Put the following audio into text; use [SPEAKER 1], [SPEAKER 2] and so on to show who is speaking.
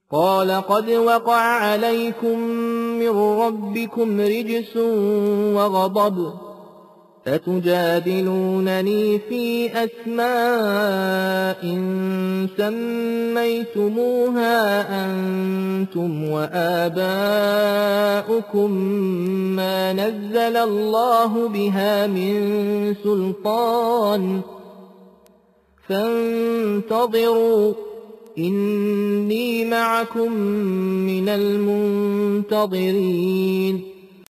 [SPEAKER 1] قال قد وقع عليكم من ربكم رجس وغضب أتجادلونني في أسماء سميتموها أنتم وآباؤكم ما نزل الله بها من سلطان فانتظروا إني معكم من المنتظرين